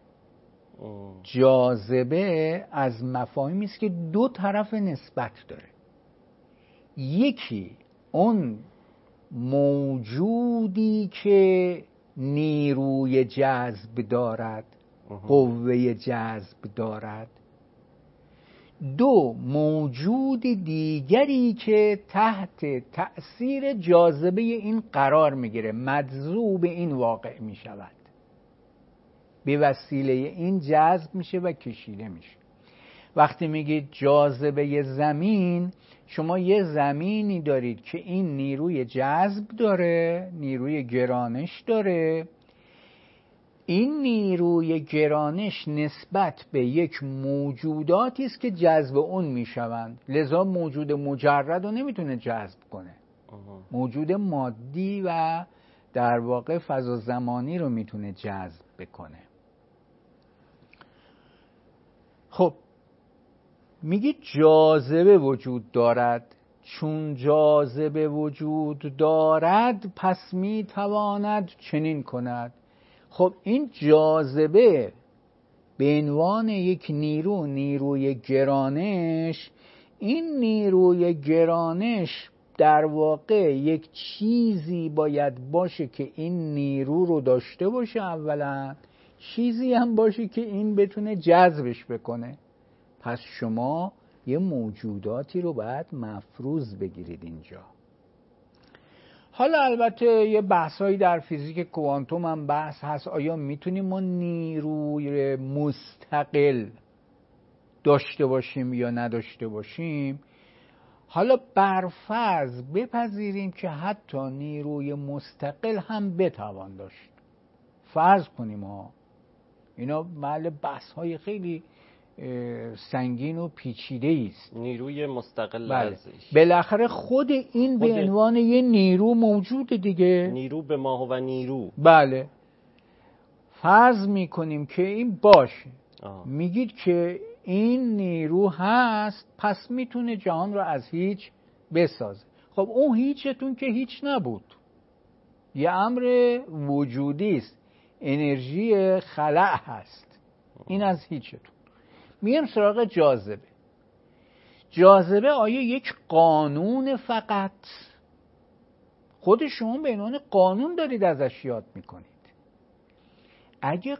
جاذبه از مفاهیمی است که دو طرف نسبت داره. یکی اون موجودی که نیروی جذب دارد، قوه جذب دارد، دو موجود دیگری که تحت تأثیر جاذبه این قرار میگیره، مجذوب این واقع میشود، به وسیله این جذب میشه و کشیده میشه. وقتی میگید جاذبه زمین، شما یه زمینی دارید که این نیروی جذب داره، نیروی گرانش داره. این نیروی گرانش نسبت به یک موجوداتی است که جذب اون میشوند، لذا موجود مجرد رو نمیتونه جذب کنه. موجود مادی و در واقع فضا زمانی رو میتونه جذب بکنه. خب میگی جاذبه وجود دارد، چون جاذبه وجود دارد پس میتواند چنین کند. خب این جاذبه به عنوان یک نیروی گرانش، این نیروی گرانش در واقع یک چیزی باید باشه که این نیرو رو داشته باشه اولا، چیزی هم باشه که این بتونه جذبش بکنه. پس شما یه موجوداتی رو باید مفروض بگیرید اینجا. حالا البته یه بحثایی در فیزیک کوانتوم هم بحث هست، آیا میتونیم ما نیروی مستقل داشته باشیم یا نداشته باشیم. حالا برفرض بپذیریم که حتی نیروی مستقل هم بتوان داشت، فرض کنیم ها، اینا محل بحث های خیلی سنگین و پیچیده است. نیروی مستقل بله. ازش بالاخره خود این به عنوان یه نیرو موجوده دیگه، نیرو به ما و نیرو. بله فرض میکنیم که این باشه. میگید که این نیرو هست، پس میتونه جهان رو از هیچ بسازه. خب اون هیچتون که هیچ نبود، یه امر وجودی است، انرژی خلأ هست، این از هیچتون. میرم سراغ جاذبه. جاذبه آیا یک قانون فقط؟ خود شما به عنوان قانون دارید ازش یاد میکنید. اگه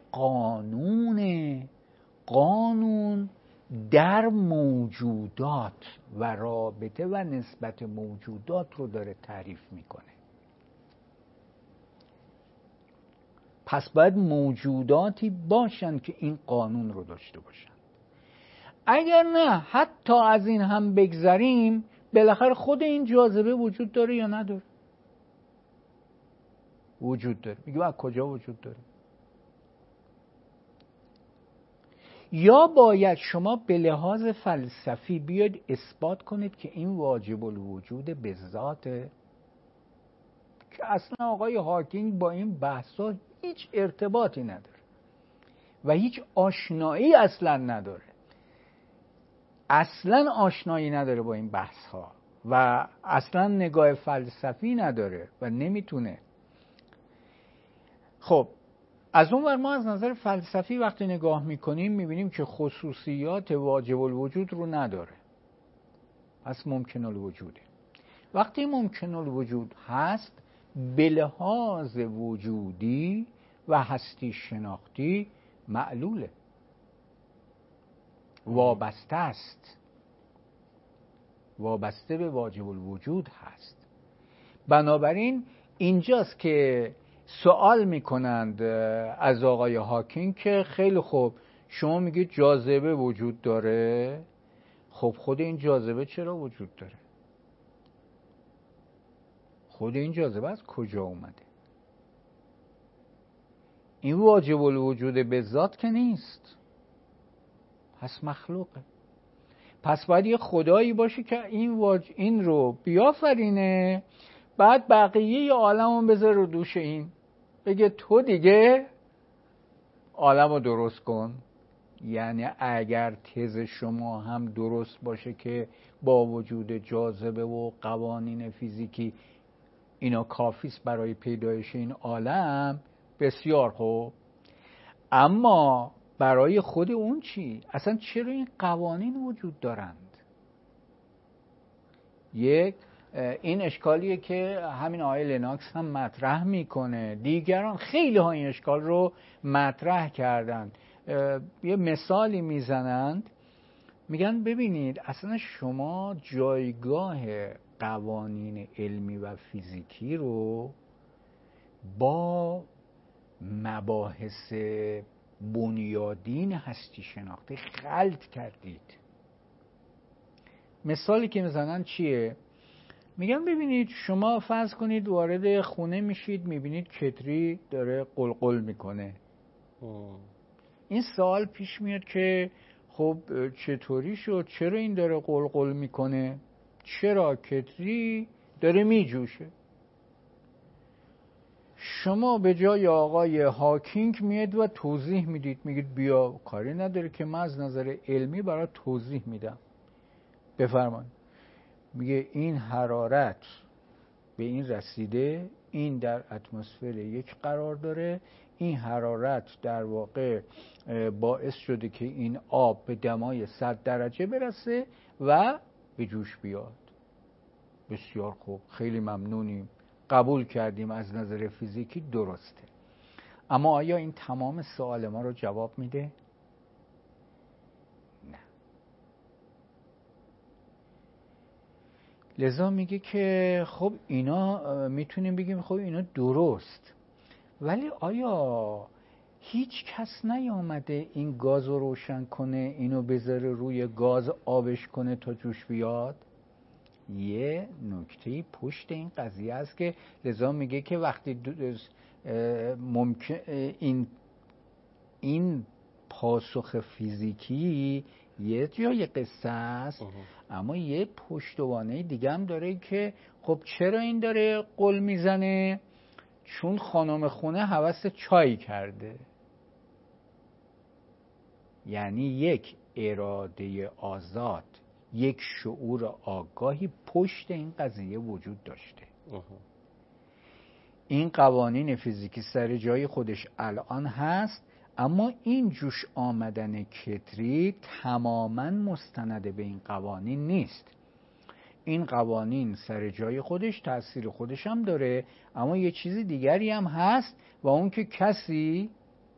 قانون در موجودات و رابطه و نسبت موجودات رو داره تعریف میکنه، پس باید موجوداتی باشن که این قانون رو داشته باشن. اگر نه، حتی از این هم بگذریم، بالاخره خود این جاذبه وجود داره یا نداره؟ وجود داره. میگه از کجا وجود داره؟ یا باید شما به لحاظ فلسفی بیاید اثبات کنید که این واجب الوجود به ذاته، که اصلا آقای هاکینگ با این بحثا هیچ ارتباطی نداره و هیچ آشنایی اصلا نداره، اصلا آشنایی نداره با این بحث ها و اصلا نگاه فلسفی نداره و نمیتونه. خب از اون ور ما از نظر فلسفی وقتی نگاه میکنیم میبینیم که خصوصیات واجب الوجود رو نداره، پس ممکن الوجوده. وقتی ممکن الوجود هست، به لحاظ وجودی و هستی شناختی معلوله، وابسته است، وابسته به واجب الوجود هست. بنابراین اینجاست که سوال میکنند از آقای هاکینگ که خیلی خوب شما میگید جاذبه وجود داره، خب خود این جاذبه چرا وجود داره؟ خود این جاذبه از کجا اومده؟ این واجب الوجود به ذات که نیست، پس مخلوقه. پس باید یه خدایی باشه که این رو بیافرینه، بعد بقیه عالم رو بذاره رو دوش این، بگه تو دیگه عالم رو درست کن. یعنی اگر تز شما هم درست باشه که با وجود جاذبه و قوانین فیزیکی اینا کافیست برای پیدایش این عالم، بسیار خوب. اما برای خود اون چی؟ اصلا چرا این قوانین وجود دارند؟ این اشکالیه که همین آقای لناکس هم مطرح میکنه، دیگران خیلی ها این اشکال رو مطرح کردن. یه مثالی میزنند، میگن ببینید اصلا شما جایگاه قوانین علمی و فیزیکی رو با مباحث بنیادین هستی شناختی خلط کردید. مثالی که میزنن چیه؟ میگن ببینید شما فرض کنید وارد خونه میشید، میبینید کتری داره قلقل میکنه. این سوال پیش میاد که خب چطوری شد؟ چرا این داره قلقل میکنه؟ چرا کتری داره میجوشه؟ شما به جای آقای هاکینگ میاد و توضیح میدید، میگید بیا، کاری نداره که من از نظر علمی برای توضیح میدم، بفرمایید. میگه این حرارت به این رسیده، این در اتمسفر یک قرار داره، این حرارت در واقع باعث شده که این آب به دمای 100 درجه برسه و به جوش بیاد. بسیار خوب، خیلی ممنونیم، قبول کردیم از نظر فیزیکی درسته. اما آیا این تمام سوال ما رو جواب میده؟ نه. لذا میگه که خب اینا میتونیم بگیم خب اینا درست، ولی آیا هیچ کس نیامده این گاز رو روشن کنه، اینو بذاره روی گاز آبش کنه تا جوش بیاد؟ یه نکته پشت این قضیه است که لذا میگه که وقتی ممکن این پاسخ فیزیکی یه جای قصه است، اما یه پشتوانه دیگه هم داره که خب چرا این داره قل میزنه؟ چون خانم خونه هوس چای کرده. یعنی یک اراده آزاد، یک شعور آگاهی پشت این قضیه وجود داشته. این قوانین فیزیکی سر جای خودش الان هست، اما این جوش آمدن کتری تماما مستند به این قوانین نیست. این قوانین سر جای خودش تأثیر خودش هم داره، اما یه چیز دیگری هم هست و اون که کسی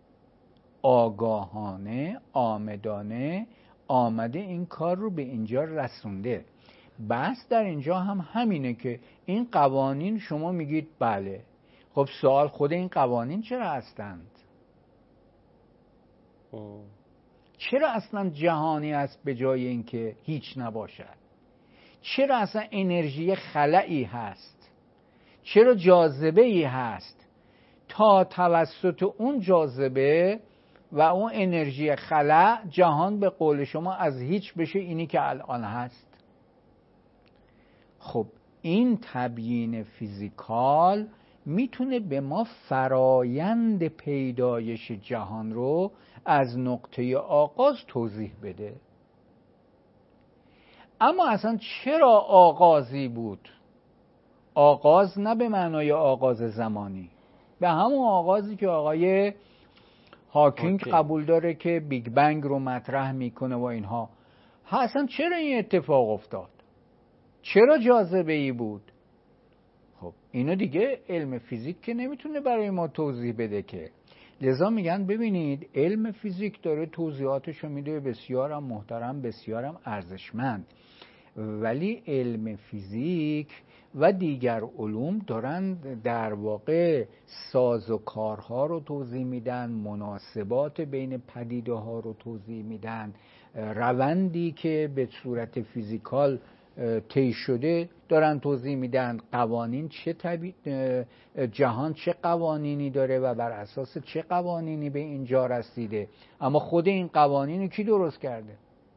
آگاهانه آمدانه آمده این کار رو به اینجا رسونده. بس در اینجا هم همینه که این قوانین شما میگید بله، خب سوال خود این قوانین چرا هستند؟ چرا اصلا جهانی است به جای اینکه هیچ نباشد؟ چرا اصلا انرژی خلایی هست؟ چرا جاذبه ای هست تا توسط اون جاذبه و اون انرژی خلا جهان به قول شما از هیچ بشه اینی که الان هست؟ خب این تبیین فیزیکال میتونه به ما فرایند پیدایش جهان رو از نقطه آغاز توضیح بده. اما اصلا چرا آغازی بود؟ آغاز نه به معنای آغاز زمانی، به همون آغازی که آقای هاکینگ قبول داره که بیگ بنگ رو مطرح میکنه و اینها. اصلا چرا این اتفاق افتاد؟ چرا جاذبه ای بود؟ خب اینو دیگه علم فیزیک که نمیتونه برای ما توضیح بده که. لذا میگن ببینید علم فیزیک داره توضیحاتشو میده، بسیارم محترم، بسیارم ارزشمند، ولی علم فیزیک و دیگر علوم دارن در واقع سازوکارها رو توضیح میدن، مناسبات بین پدیده ها رو توضیح میدن، روندی که به صورت فیزیکال طی شده دارن توضیح میدن قوانین جهان چه قوانینی داره و بر اساس چه قوانینی به اینجا رسیده. اما خود این قوانین کی درست کرده؟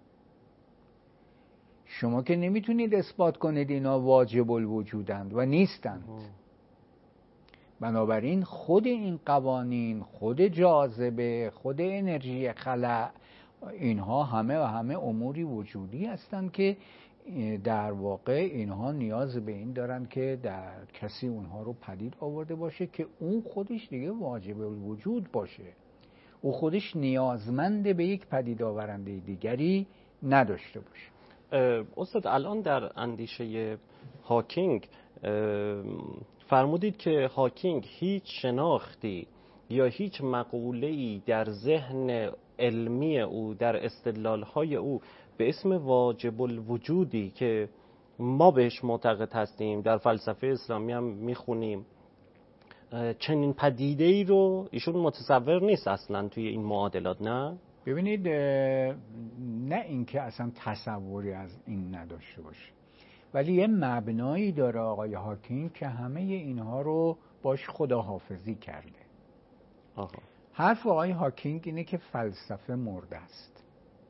شما که نمیتونید اثبات کنید اینا واجب الوجودند و نیستند. بنابراین خود این قوانین، خود جاذبه، خود انرژی خلأ، اینها همه اموری وجودی هستند که در واقع اینها نیاز به این دارن که در کسی اونها رو پدید آورده باشه که اون خودش دیگه واجب الوجود باشه، او خودش نیازمند به یک پدید آورنده دیگری نداشته باشه. استاد الان در اندیشه هاکینگ فرمودید که هاکینگ هیچ شناختی یا هیچ مقوله‌ای در ذهن علمی او، در استدلال‌های او به اسم واجب الوجودی که ما بهش معتقد هستیم در فلسفه اسلامی هم میخونیم، چنین پدیده‌ای رو ایشون متصور نیست اصلا توی این معادلات. نه ببینید، نه اینکه اصلا تصوری از این نداشته باشه، ولی یه مبنایی داره آقای هاکینگ که همه اینها رو باش خداحافظی کرده. حرف آقای هاکینگ اینه که فلسفه مرده است.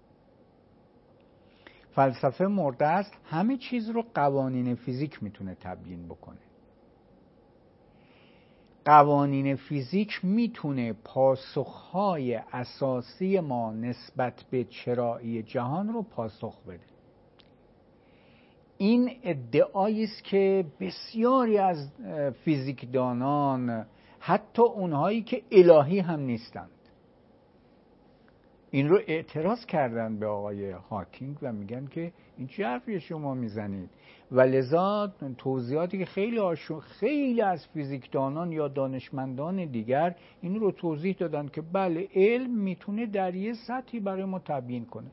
فلسفه مرده است، همه چیز رو قوانین فیزیک میتونه تبیین بکنه. قوانین فیزیک میتونه پاسخهای اساسی ما نسبت به چرایی جهان رو پاسخ بده. این ادعایی است که بسیاری از فیزیکدانان، حتی اونهایی که الهی هم نیستند، این رو اعتراض کردن به آقای هاکینگ و میگن که این چه حرفی شما میزنید. و لذا توضیحاتی که خیلی از فیزیکدانان یا دانشمندان دیگر این رو توضیح دادن که بله، علم میتونه در یه سطحی برای ما تبیین کنه،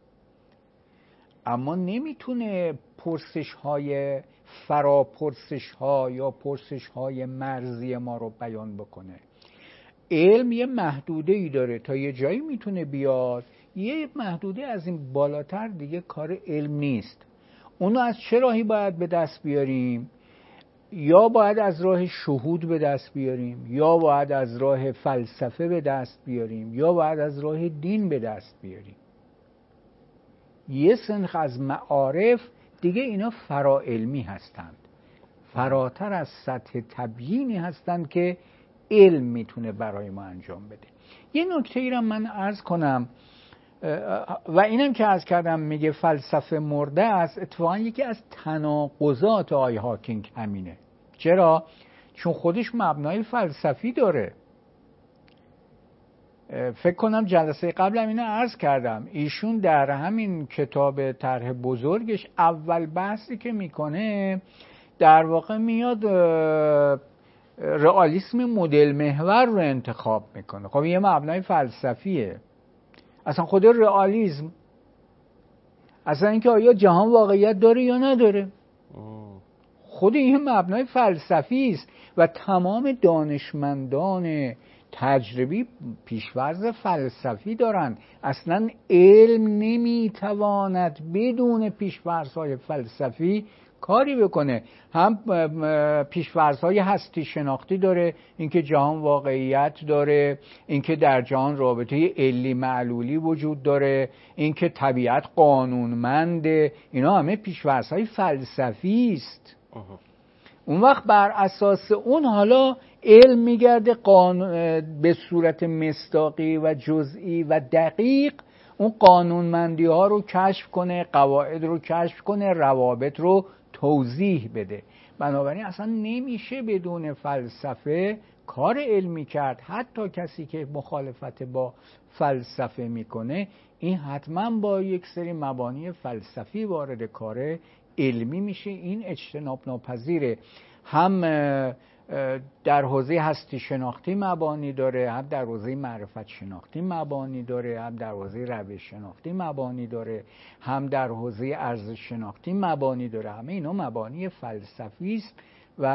اما نمیتونه پرسش‌های فراپرسش‌ها یا پرسش‌های مرزی ما رو بیان بکنه. علم یه محدوده‌ای داره، تا یه جایی میتونه بیاد، یه محدوده از این بالاتر دیگه کار علم نیست. اونو از چه راهی باید به دست بیاریم؟ یا باید از راه شهود به دست بیاریم، یا باید از راه فلسفه به دست بیاریم، یا باید از راه دین به دست بیاریم. یه سنخ از معارف دیگه اینا فراعلمی هستند، فراتر از سطح تبیینی هستند که علم میتونه برای ما انجام بده. یه نکته ای را من عرض کنم و اینم که عرض کردم میگه فلسفه مرده است، اتفاقا یکی از تناقضات آقای هاکینگ همینه. چرا؟ چون خودش مبنای فلسفی داره. فکر کنم جلسه قبلم اینو عرض کردم، ایشون در همین کتاب طرح بزرگش اول بحثی که میکنه در واقع میاد رئالیسم مدل محور رو انتخاب میکنه. خب یه مبنای فلسفیه. اصلا خود رئالیسم، اصلا اینکه آیا جهان واقعیت داره یا نداره، خود این مبنای فلسفی است و تمام دانشمندان تجربی پیشورز فلسفی دارن. اصلا علم نمیتواند بدون پیشورزهای فلسفی کاری بکنه. هم پیش‌فرض‌های هستی شناختی داره، اینکه جهان واقعیت داره، اینکه در جهان رابطه علی معلولی وجود داره، اینکه طبیعت قانونمنده. اینا همه پیش‌فرض‌های فلسفی است. اون وقت بر اساس اون حالا علم میگرده به صورت مصداقی و جزئی و دقیق اون قانونمندی ها رو کشف کنه، قواعد رو کشف کنه، روابط رو توضیح بده. بنابراین اصلا نمیشه بدون فلسفه کار علمی کرد. حتی کسی که مخالفت با فلسفه میکنه، این حتما با یک سری مبانی فلسفی وارد کار علمی میشه. این اجتناب ناپذیره. هم در حوزه هستی شناختی مبانی داره، هم در حوزه معرفت شناختی مبانی داره، هم در حوزه روش شناختی مبانی داره، هم در حوزه ارزش شناختی مبانی داره. همه اینا مبانی فلسفی است و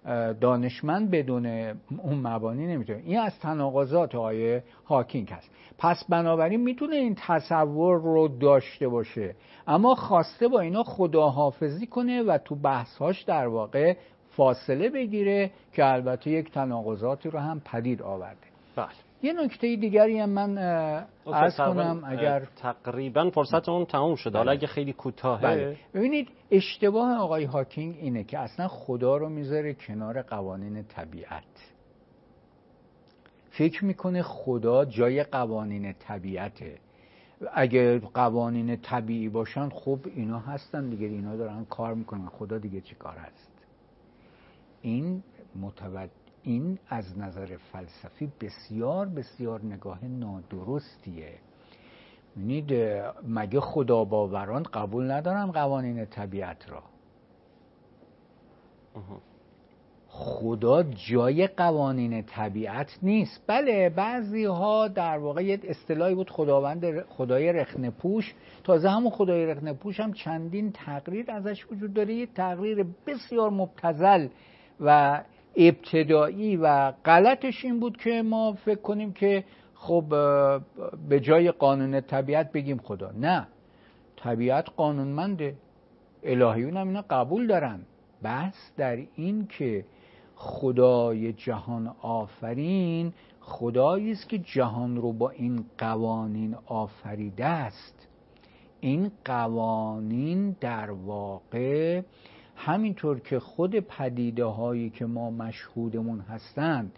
دانشمند بدون اون مبانی نمیتونه. این از تناقضات آقای هاکینگ هست. پس بنابراین میتونه این تصور رو داشته باشه، اما خواسته با اینا خداحافظی کنه و تو بحث‌هاش در واقع فاصله بگیره که البته یک تناقضاتی رو هم پدید آورده. بله. یه نکته دیگری هم من عرض کنم اگر تقریبا فرصت اون تموم شد. حالا اگه خیلی کوتاهه. بله. ببینید اشتباه آقای هاکینگ اینه که اصلا خدا رو میذاره کنار قوانین طبیعت. فکر میکنه خدا جای قوانین طبیعته. اگه قوانین طبیعی باشن خب اینا هستن دیگه، اینا دارن کار میکنن، خدا دیگه چی کار هست؟ این از نظر فلسفی بسیار بسیار نگاه نادرستیه. ببینید مگه خدا باوران قبول ندارن قوانین طبیعت را؟ خدا جای قوانین طبیعت نیست. بله بعضی ها در واقع یه اصطلاحی بود خدای رخنه پوش. تازه همون خدای رخنه پوش هم چندین تقریر ازش وجود داره. یه تقریر بسیار مبتذل و ابتدایی و غلطش این بود که ما فکر کنیم که خب به جای قانون طبیعت بگیم خدا. نه، طبیعت قانونمنده، الهیون هم اینا قبول دارن. بحث در این که خدای جهان آفرین خدایی است که جهان رو با این قوانین آفریده است. این قوانین در واقع همینطور که خود پدیده هایی که ما مشهودمون هستند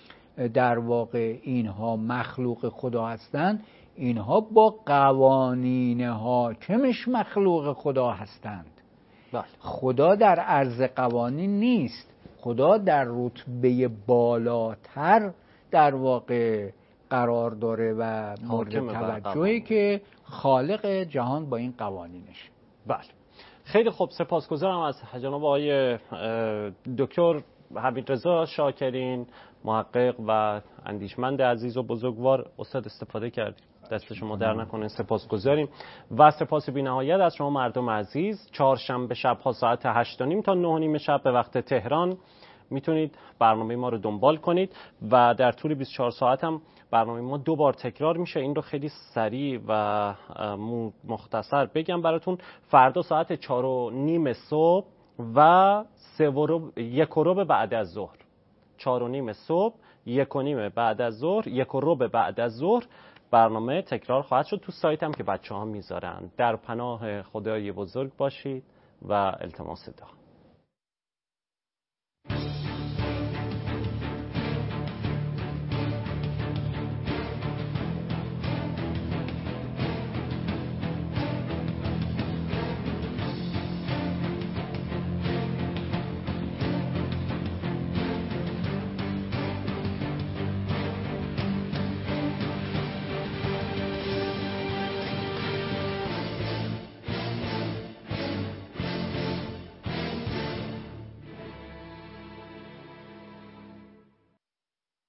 در واقع اینها مخلوق خدا هستند، اینها با قوانین حاکمش مخلوق خدا هستند. بله. خدا در عرض قوانین نیست، خدا در رتبه بالاتر در واقع قرار داره و مورد توجهی که خالق جهان با این قوانینش. بله. خیلی خوب، سپاسگزارم از جناب آقای دکتر حمیدرضا شاکرین، محقق و اندیشمند عزیز و بزرگوار. استاد استفاده کردیم، دست شما در نکنه، سپاسگزاریم. و سپاس بی‌نهایت از شما مردم عزیز. چهارشنبه شب‌ها ساعت 8:30 تا 9:30 شب به وقت تهران میتونید برنامه ما رو دنبال کنید و در طول 24 ساعت هم برنامه ما 2 بار تکرار میشه. این رو خیلی سریع و مختصر بگم براتون. فردا ساعت 4:30 صبح و 1:15 بعد از ظهر. 4:30 صبح، 1:15 بعد از ظهر، 1:15 بعد از ظهر برنامه تکرار خواهد شد. تو سایت هم که بچه‌ها میذارن. در پناه خدای بزرگ باشید و التماس دعا.